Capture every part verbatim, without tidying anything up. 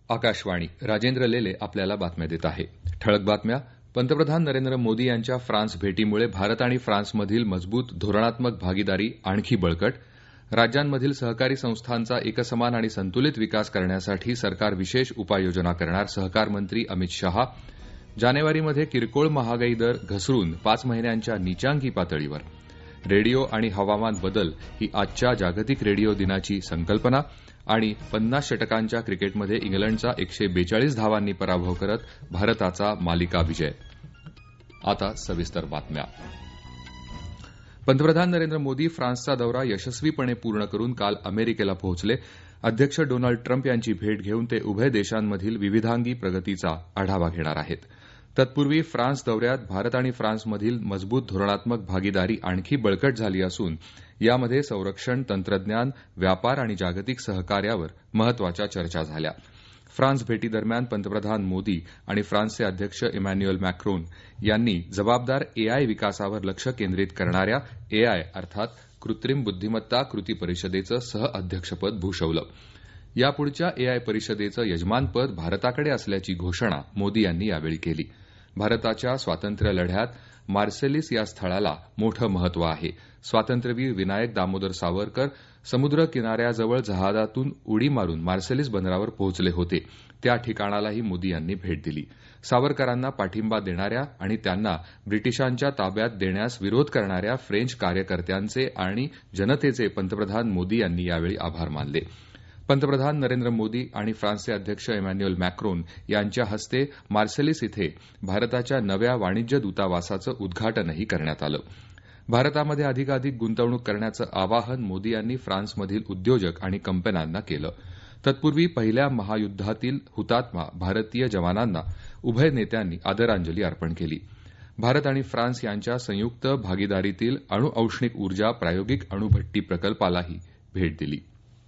आकाशवाणी राजेंद्र लेले आपल्याला बातम्या देत आहे. ठळक बातम्या. पंतप्रधान नरेंद्र मोदी यांच्या फ्रान्स भेटीमुळे भारत आणि फ्रान्समधील मजबूत धोरणात्मक भागीदारी आणखी बळकट. राज्यांमधील सहकारी संस्थांचा एकसमान आणि संतुलित विकास करण्यासाठी सरकार विशेष उपाययोजना करणार सहकार मंत्री अमित शहा. जानेवारीमध्ये किरकोळ महागाई दर घसरून पाच महिन्यांच्या नीचांकी पातळीवर. रेडिओ आणि हवामान बदल ही आजच्या जागतिक रेडिओ दिनाची संकल्पना. आणि पन्नास षटकांच्या क्रिकेटमध्ये इंग्लंडचा एकशे बेचाळीस धावांनी पराभव करत भारताचा मालिका विजय. आता सविस्तर बातम्या. पंतप्रधान नरेंद्र मोदी फ्रान्सचा दौरा यशस्वीपणे पूर्ण करून काल अमेरिकेला पोहोचले. अध्यक्ष डोनाल्ड ट्रम्प यांची भेट घेऊन ते उभय देशांमधील विविधांगी प्रगतीचा आढावा घेणार आहेत. तत्पूर्वी फ्रान्स दौऱ्यात भारत आणि फ्रान्समधील मजबूत धोरणात्मक भागीदारी आणखी बळकट झाली असून यामध्ये संरक्षण, तंत्रज्ञान, व्यापार आणि जागतिक सहकार्यावर महत्वाच्या चर्चा झाल्या. फ्रान्स भेटीदरम्यान पंतप्रधान मोदी आणि फ्रान्सचे अध्यक्ष इमॅन्युएल मॅक्रोन यांनी जबाबदार एआय विकासावर लक्ष केंद्रित करणाऱ्या एआय अर्थात कृत्रिम बुद्धिमत्ता कृती परिषदेचं सहअध्यक्षपद भूषवलं. यापुढच्या एआय परिषदेचं यजमानपद भारताकडे असल्याची घोषणा मोदी यांनी यावेळी केली. भारताच्या स्वातंत्र्य लढ्यात मार्सेलिस या स्थळाला मोठं महत्व आहे. स्वातंत्र्यवीर विनायक दामोदर सावरकर समुद्र किनाऱ्याजवळ जहाजातून उडी मारून मार्सेलिस बंदरावर पोहोचले होते. त्या ठिकाणालाही मोदी यांनी भेट दिली. सावरकरांना पाठिंबा देणाऱ्या आणि त्यांना ब्रिटिशांच्या ताब्यात देण्यास विरोध करणाऱ्या फ्रेंच कार्यकर्त्यांचे आणि जनतेचे पंतप्रधान मोदी यांनी यावेळी आभार मानले. पंतप्रधान नरेंद्र मोदी आणि फ्रान्सचे अध्यक्ष इमॅन्युएल मॅक्रोन यांच्या हस्ते मार्सेलिस इथे भारताच्या नव्या वाणिज्य दूतावासाचं उद्घाटनही करण्यात आलं. भारतामध्ये अधिकाधिक गुंतवणूक करण्याचं आवाहन मोदी यांनी फ्रान्समधील उद्योजक आणि कंपन्यांना केलं. तत्पूर्वी पहिल्या महायुद्धातील हुतात्मा भारतीय जवानांना उभय नेत्यांनी आदरांजली अर्पण केली. भारत आणि फ्रान्स यांच्या संयुक्त भागीदारीतील अणुऔष्णिक ऊर्जा प्रायोगिक अणुभट्टी प्रकल्पालाही भेट दिली.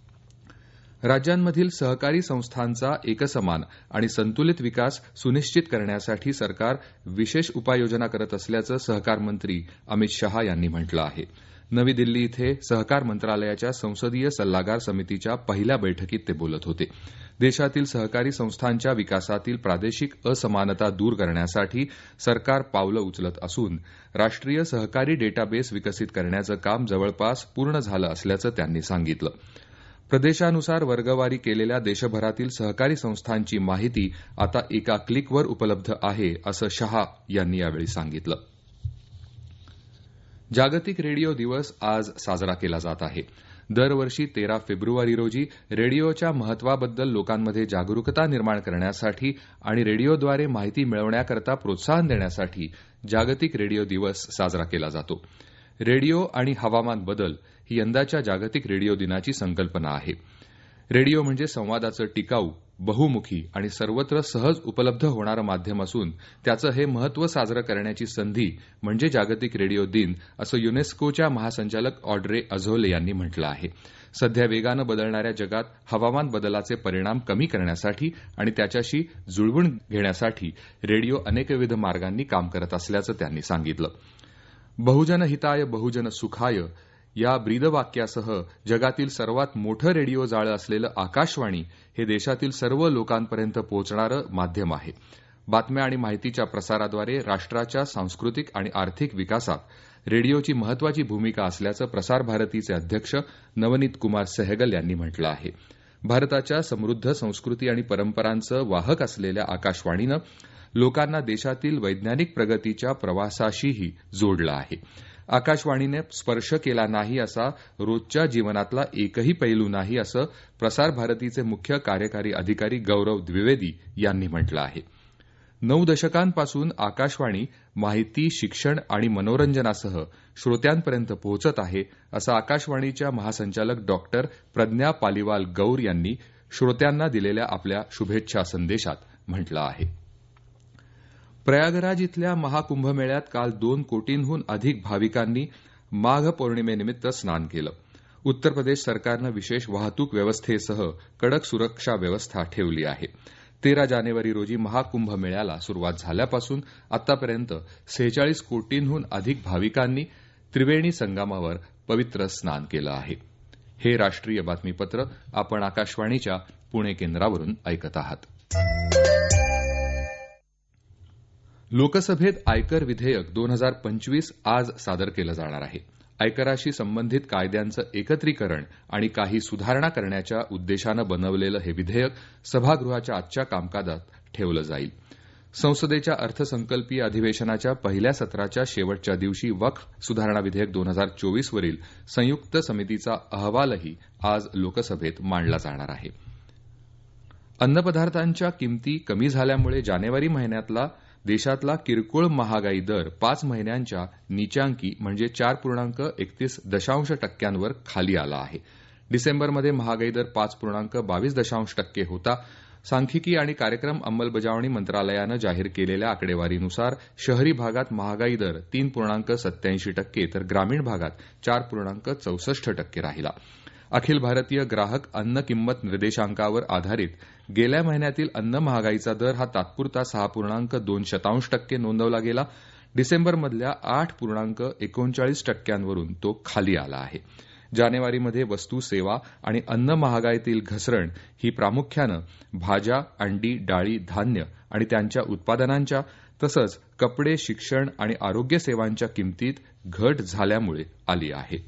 राज्यांमधील सहकारी संस्थांचा एकसमान आणि संतुलित विकास सुनिश्चित करण्यासाठी सरकार विशेष उपाययोजना करत असल्याचं सहकार मंत्री अमित शहा यांनी म्हटलं आहे. नवी दिल्ली इथे सहकार मंत्रालयाच्या संसदीय सल्लागार समितीच्या पहिल्या बैठकीत ते बोलत होते. देशातील सहकारी संस्थांच्या विकासातील प्रादेशिक असमानता दूर करण्यासाठी सरकार पावलं उचलत असून राष्ट्रीय सहकारी डेटाबेस विकसित करण्याचं काम जवळपास पूर्ण झालं असल्याचं त्यांनी सांगितलं. प्रदेशानुसार वर्गवारी केलेल्या देशभरातील सहकारी संस्थांची माहिती आता एका क्लिकवर उपलब्ध आहे असं शहा यांनी यावेळी सांगितलं. जागतिक रेडिओ दिवस आज साजरा केला जात आहे. दरवर्षी तेरा फेब्रुवारी रोजी रेडिओच्या महत्वाबद्दल लोकांमध्ये जागरूकता निर्माण करण्यासाठी आणि रेडिओद्वारे माहिती मिळवण्याकरता प्रोत्साहन देण्यासाठी जागतिक रेडिओ दिवस साजरा केला जातो. रेडिओ आणि हवामान बदल ही यंदाच्या जागतिक रेडिओ दिनाची संकल्पना आहे. रेडिओ म्हणजे संवादाचं टिकाऊ, बहुमुखी आणि सर्वत्र सहज उपलब्ध होणारं माध्यम असून त्याचं हे महत्व साजरं करण्याची संधी म्हणजे जागतिक रेडिओ दिन असं युनेस्कोच्या महासंचालक ऑड्रे अझोले यांनी म्हटलं आहे. सध्या वेगानं बदलणाऱ्या जगात हवामान बदलाचे परिणाम कमी करण्यासाठी आणि त्याच्याशी जुळवून घेण्यासाठी रेडिओ अनेकविध मार्गांनी काम करत असल्याचं त्यांनी सांगितलं. बहुजन हिताय बहुजन सुखाय या ब्रीदवाक्यासह जगातील सर्वात मोठं रेडिओ जाळं असलेलं आकाशवाणी हे देशातील सर्व लोकांपर्यंत पोहोचणारं माध्यम आहे. बातम्या आणि माहितीच्या प्रसाराद्वारे राष्ट्राच्या सांस्कृतिक आणि आर्थिक विकासात रेडिओची महत्वाची भूमिका असल्याचं प्रसार भारतीचे अध्यक्ष नवनीत कुमार सहगल यांनी म्हटलं आहे. भारताच्या समृद्ध संस्कृती आणि परंपरांचं वाहक असलेल्या आकाशवाणीनं लोकांना देशातील वैज्ञानिक प्रगतीच्या प्रवासाशीही जोडलं आहे. आकाशवाणीने स्पर्श केला नाही असा रोजच्या जीवनातला एकही पैलू नाही असं प्रसार भारतीचे मुख्य कार्यकारी अधिकारी गौरव द्विवेदी यांनी म्हटलं आहे. नऊ दशकांपासून आकाशवाणी माहिती, शिक्षण आणि मनोरंजनासह श्रोत्यांपर्यंत पोहोचत आहे असं आकाशवाणीच्या महासंचालक डॉक्टर प्रज्ञा पालिवाल गौर यांनी श्रोत्यांना दिलेल्या आपल्या शुभेच्छा संदेशात म्हटलं आहे. प्रयागराज इथल्या महाकुंभमेळ्यात काल दोन कोटींहून अधिक भाविकांनी माघ पौर्णिमेनिमित्त स्नान केलं. उत्तर प्रदेश सरकारनं विशेष वाहतूक व्यवस्थेसह कडक सुरक्षा व्यवस्था ठेवली आहे. तेरा जानेवारी रोजी महाकुंभमेळ्याला सुरुवात झाल्यापासून आतापर्यंत सेहेचाळीस कोटींहून अधिक भाविकांनी त्रिवेणी संगमावर पवित्र स्नान केलं आहे. हे राष्ट्रीय बातमीपत्र आपण आकाशवाणीच्या पुणे केंद्रावरून ऐकत आहात. लोकसभेत आयकर विधेयक दोन हजार पंचवीस आज सादर केलं जाणार आहे. आयकराशी संबंधित कायद्यांचं एकत्रीकरण आणि काही सुधारणा करण्याच्या उद्देशानं बनवलेलं हे विधेयक सभागृहाच्या आजच्या कामकाजात ठेवलं जाईल. संसदेच्या अर्थसंकल्पीय अधिवेशनाच्या पहिल्या सत्राच्या शेवटच्या दिवशी वक्फ सुधारणा विधेयक दोन हजार चोवीस वरील संयुक्त समितीचा अहवालही आज लोकसभेत मांडला जाणार आहे. अन्नपदार्थांच्या किमती कमी झाल्यामुळे जानेवारी महिन्यातला देशातला किरकोळ महागाई दर पाच महिन्यांच्या नीचांकी म्हणजे चार पूर्णांक एकतीस दशांश टक्क्यांवर खाली आला आहे. डिसेंबरमध्ये महागाई दर पाच पूर्णांक बावीस दशांश टक्के होता. सांख्यिकी आणि कार्यक्रम अंमलबजावणी मंत्रालयानं जाहीर केलेल्या आकडेवारीनुसार शहरी भागात महागाई दर तीन पूर्णांक सत्याऐंशी टक्के तर ग्रामीण भागात चार पूर्णांक चौसष्ट टक्के राहिला. अखिल भारतीय ग्राहक अन्न किंमत निर्देशांकावर आधारित गेल्या महिन्यातील अन्न महागाईचा दर हा तात्पुरता सहा पूर्णांक दोन शतांश टक्के नोंदवला गेला. डिसेंबरमधल्या आठ पूर्णांक एकोणचाळीस टक्क्यांवरून तो खाली आला आहे. जानेवारीमध्ये वस्तू सेवा आणि अन्न महागाईतील घसरण ही प्रामुख्यानं भाज्या, अंडी, डाळी, धान्य आणि त्यांच्या उत्पादनांच्या तसंच कपडे, शिक्षण आणि आरोग्य सेवांच्या किंमतीत घट झाल्यामुळे आली आहे.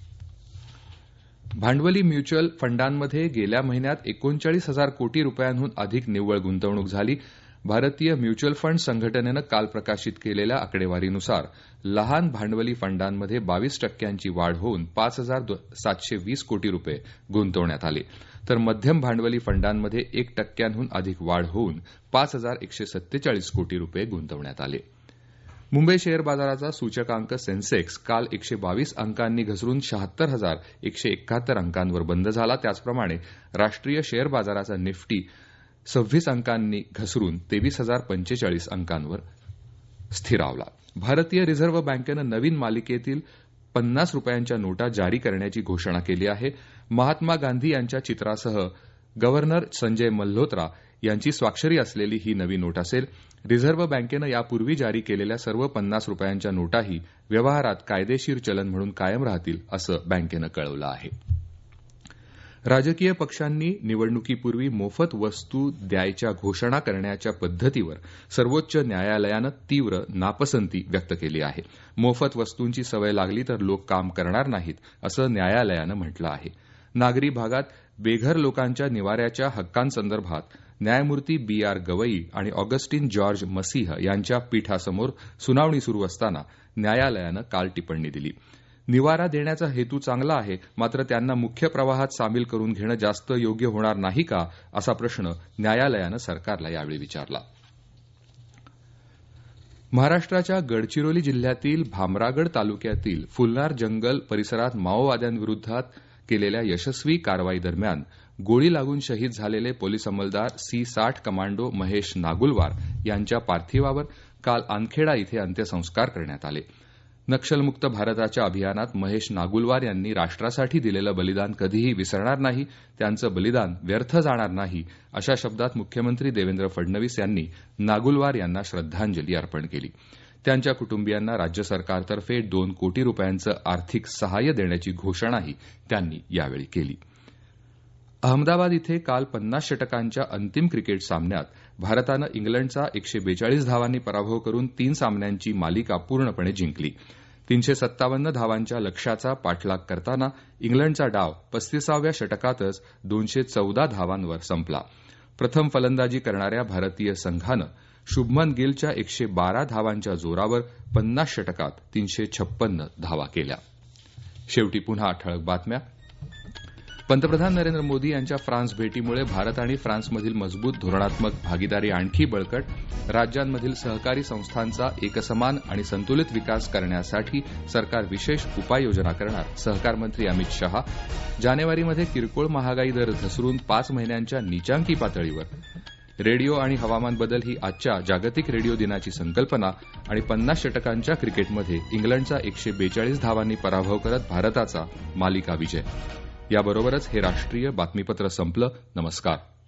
भांडवली म्युच्युअल फंडांमध्ये गेल्या महिन्यात एकोणचाळीस हजार कोटी रुपयांहून अधिक निव्वळ गुंतवणूक झाली. भारतीय म्युच्युअल फंड संघटनेनं काल प्रकाशित केलेल्या आकडेवारीनुसार लहान भांडवली फंडांमध्ये बावीस टक्क्यांची वाढ होऊन पाच हजार सातशे वीस कोटी रुपये गुंतवण्यात आले तर मध्यम भांडवली फंडांमध्ये एक टक्क्यांहून अधिक वाढ होऊन पाच हजार एकशे सत्तेचाळीस कोटी रुपये गुंतवण्यात आले. मुंबई शेअर बाजाराचा सूचकांक सेन्सेक्स काल एकशे बावीस अंकांनी घसरून शहात्तर हजार एकशे एकाहत्तर अंकांवर बंद झाला. त्याचप्रमाणे राष्ट्रीय शेअर बाजाराचा निफ्टी सव्वीस अंकांनी घसरून तेवीस हजार पंचेचाळीस अंकांवर स्थिरावला. भारतीय रिझर्व्ह बँकेनं नवीन मालिकेतील पन्नास रुपयांच्या नोटा जारी करण्याची घोषणा केली आहे. महात्मा गांधी यांच्या चित्रासह गव्हर्नर संजय मल्होत्रा यांची स्वाक्षरी असलेली ही नवी नोट असेल. रिझर्व्ह बँकेनं यापूर्वी जारी केलेल्या सर्व पन्नास रुपयांच्या नोटाही व्यवहारात कायदेशीर चलन म्हणून कायम राहतील असं बँकेनं कळवलं आहे. राजकीय पक्षांनी निवडणुकीपूर्वी मोफत वस्तू द्यायच्या घोषणा करण्याच्या पद्धतीवर सर्वोच्च न्यायालयानं तीव्र नापसंती व्यक्त केली आहे. मोफत वस्तूंची सवय लागली तर लोक काम करणार नाहीत असं न्यायालयानं म्हटलं आहे. नागरी भागात बेघर लोकांच्या निवाऱ्याच्या हक्कांसंदर्भात न्यायमूर्ती बी आर गवई आणि ऑगस्टिन जॉर्ज मसीह यांच्या पीठासमोर सुनावणी सुरू असताना न्यायालयानं काल टिप्पणी दिली. निवारा देण्याचा हेतू चांगला आहे, मात्र त्यांना मुख्य प्रवाहात सामील करून घेणं जास्त योग्य होणार नाही का असा प्रश्न न्यायालयानं सरकारला यावेळी विचारला. महाराष्ट्राच्या गडचिरोली जिल्ह्यातील भामरागड तालुक्यातील फुलनार जंगल परिसरात माओवाद्यांविरोधात केलेल्या यशस्वी कारवाई दरम्यान गोळी लागून शहीद झालेले पोलीस अंमलदार सी साठ कमांडो महेश नागुलवार यांच्या पार्थिवावर काल आनखेडा इथे अंत्यसंस्कार करण्यात आले. नक्षलमुक्त भारताच्या अभियानात महेश नागुलवार यांनी राष्ट्रासाठी दिलेलं बलिदान कधीही विसरणार नाही, त्यांचं बलिदान व्यर्थ जाणार नाही अशा शब्दात मुख्यमंत्री देवेंद्र फडणवीस यांनी नागुलवार यांना श्रद्धांजली अर्पण केली. त्यांच्या कुटुंबियांना राज्य सरकारतर्फे दोन कोटी रुपयांचं आर्थिक सहाय्य देण्याची घोषणाही त्यांनी यावेळी केली. अहमदाबाद इथे काल पन्नास षटकांच्या अंतिम क्रिकेट सामन्यात भारतानं इंग्लंडचा एकशे बेचाळीस धावांनी पराभव करून तीन सामन्यांची मालिका पूर्णपणे जिंकली. तीनशे सत्तावन्न धावांच्या लक्ष्याचा पाठलाग करताना इंग्लंडचा डाव पस्तीसाव्या षटकातच दोनशे चौदा धावांवर संपला. प्रथम फलंदाजी करणाऱ्या भारतीय संघानं शुभमन गिलच्या एकशे बारा धावांच्या जोरावर पन्नास षटकात तीनशे छप्पन्न धावा केल्या. शेवटी पुन्हा ठळक बातम्या. पंतप्रधान नरेंद्र मोदी यांच्या फ्रान्स भेटीमुळे भारत आणि फ्रान्समधील मजबूत धोरणात्मक भागीदारी आणखी बळकट. राज्यांमधील सहकारी संस्थांचा एकसमान आणि संतुलित विकास करण्यासाठी सरकार विशेष उपाययोजना करणार. सहकार मंत्री अमित शहा. जानेवारीमध्ये किरकोळ महागाई दर घसरून पाच महिन्यांच्या नीचांकी पातळीवर. रेडिओ आणि हवामान बदल ही आजच्या जागतिक रेडिओ दिनाची संकल्पना. आणि पन्नास षटकांच्या क्रिकेटमध्ये इंग्लंडचा एकशे बेचाळीस धावांनी पराभव करत भारताचा मालिका विजय. याबरोबरच हे राष्ट्रीय बातमीपत्र संपलं. नमस्कार.